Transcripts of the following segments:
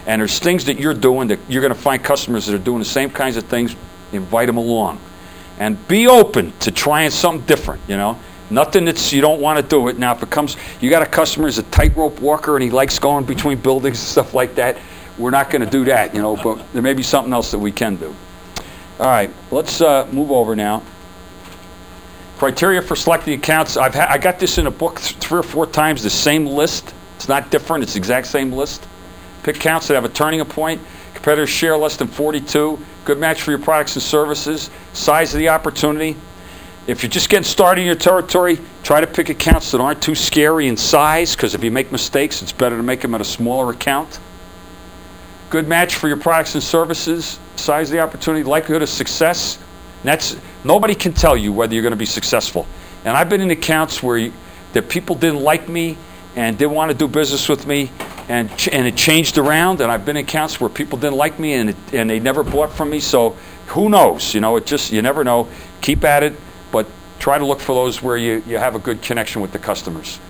And there's things that you're doing that you're going to find customers that are doing the same kinds of things. Invite them along. And be open to trying something different, Nothing that's you don't want to do it. Now, if it comes, you got a customer who's a tightrope walker and he likes going between buildings and stuff like that, we're not going to do that, but there may be something else that we can do. All right, let's move over now. Criteria for selecting accounts. I got this in a book 3 or 4 times, the same list. It's not different, it's the exact same list. Pick accounts that have a turning point, competitors share less than 42, good match for your products and services, size of the opportunity. If you're just getting started in your territory, try to pick accounts that aren't too scary in size, because if you make mistakes, it's better to make them at a smaller account. Good match for your products and services, size of the opportunity, likelihood of success. Nobody can tell you whether you're going to be successful. And I've been in accounts where that people didn't like me and didn't want to do business with me, and it changed around. And I've been in accounts where people didn't like me and they never bought from me. So who knows? You never know. Keep at it. But try to look for those where you have a good connection with the customers.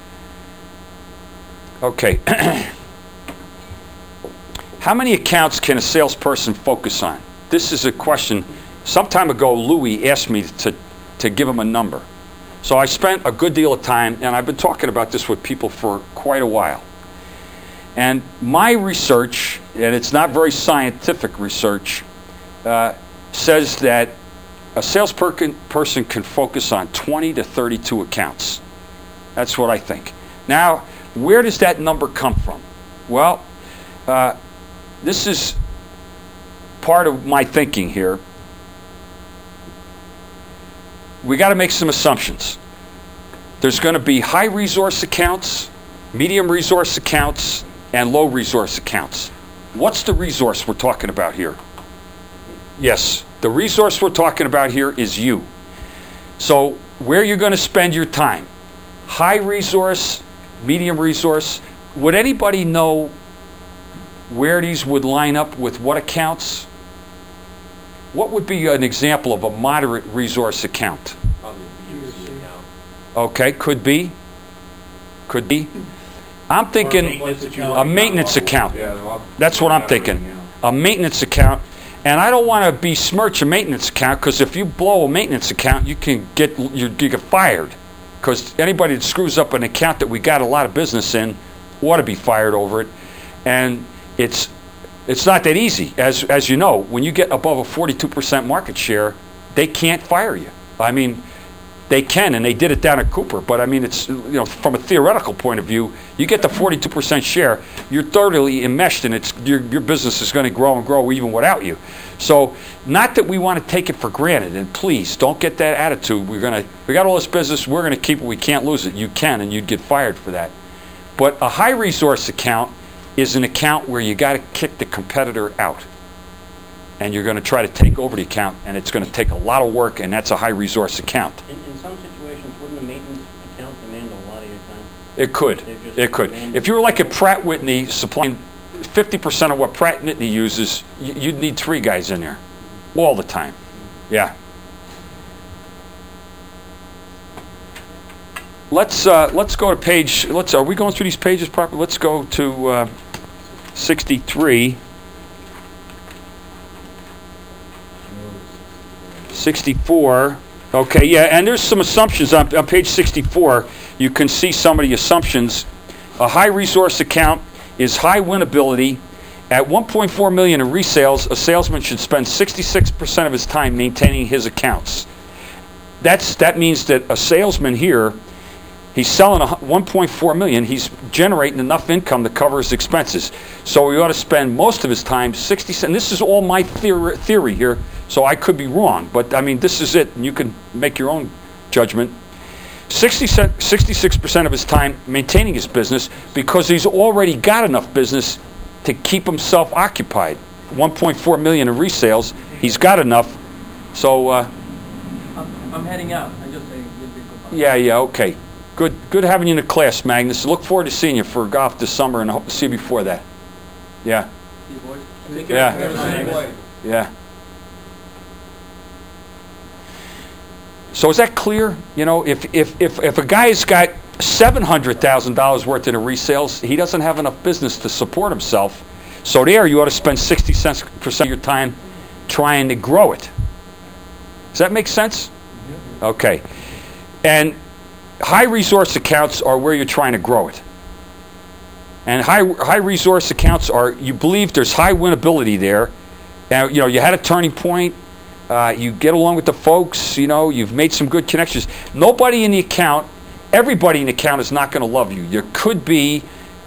Okay. How many accounts can a salesperson focus on? This is a question. Some time ago, Louis asked me to give him a number. So I spent a good deal of time, and I've been talking about this with people for quite a while. And my research, and it's not very scientific research, says that a salesperson can focus on 20 to 32 accounts. That's what I think. Now, where does that number come from? Well, this is part of my thinking here. We got to make some assumptions. There's going to be high resource accounts, medium resource accounts, and low resource accounts. What's the resource we're talking about here? Yes. The resource we're talking about here is you. So where you're going to spend your time, high resource, medium resource. Would anybody know where these would line up with what accounts? What would be an example of a moderate resource account? Probably a B2C account. Okay, could be. I'm thinking a maintenance account. That's what I'm thinking. A maintenance account. And I don't want to besmirch a maintenance account, because if you blow a maintenance account, you get fired. Because anybody that screws up an account that we got a lot of business in ought to be fired over it. And it's not that easy. As you know, when you get above a 42% market share, they can't fire you. I mean, they can, and they did it down at Cooper. But I mean, it's from a theoretical point of view, you get the 42% share, you're thoroughly enmeshed, and your business is going to grow and grow even without you. So, not that we want to take it for granted, and please don't get that attitude. We got all this business, we're going to keep it, we can't lose it. You can, and you'd get fired for that. But a high resource account is an account where you got to kick the competitor out, and you're going to try to take over the account, and it's going to take a lot of work, and that's a high resource account. In some situations, wouldn't a maintenance account demand a lot of your time? It could. If you were like at Pratt Whitney supplying 50% of what Pratt Whitney uses, you'd need 3 guys in there all the time. Yeah. Let's go to page. Are we going through these pages properly? Let's go to 63. 64. Okay, yeah, and there's some assumptions on page 64. You can see some of the assumptions. A high resource account is high winnability. At $1.4 million in resales, a salesman should spend 66% of his time maintaining his accounts. That means that a salesman here, he's selling $1.4 million. He's generating enough income to cover his expenses. So he ought to spend most of his time, 60%. And this is all my theory here, so I could be wrong. But, I mean, this is it, and you can make your own judgment. 66% of his time maintaining his business, because he's already got enough business to keep himself occupied. $1.4 million in resales, he's got enough. So, I'm heading out. I just say yeah, okay. Good having you in the class, Magnus. Look forward to seeing you for golf this summer, and I hope to see you before that. Yeah. Yeah. So is that clear? You know, if a guy's got $700,000 worth in resales, he doesn't have enough business to support himself. So there, you ought to spend 60% of your time trying to grow it. Does that make sense? Okay. And high resource accounts are where you're trying to grow it. And high resource accounts are, you believe there's high winnability there. And, you had a turning point. You get along with the folks, you've made some good connections. Nobody in the account, everybody in the account is not going to love you. There could be,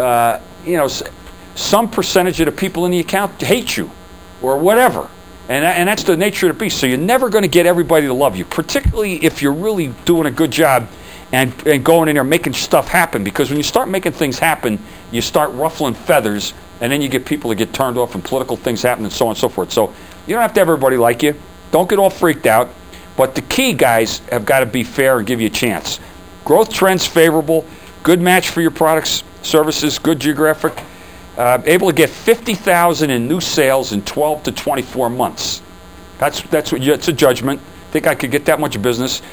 some percentage of the people in the account hate you or whatever. And that's the nature of the beast. So you're never going to get everybody to love you, particularly if you're really doing a good job and going in there making stuff happen. Because when you start making things happen, you start ruffling feathers, and then you get people to get turned off and political things happen and so on and so forth. So you don't have to have everybody like you. Don't get all freaked out. But the key, guys, have got to be fair and give you a chance. Growth trends favorable, good match for your products, services, good geographic. Able to get 50,000 in new sales in 12 to 24 months. That's a judgment. Think I could get that much business.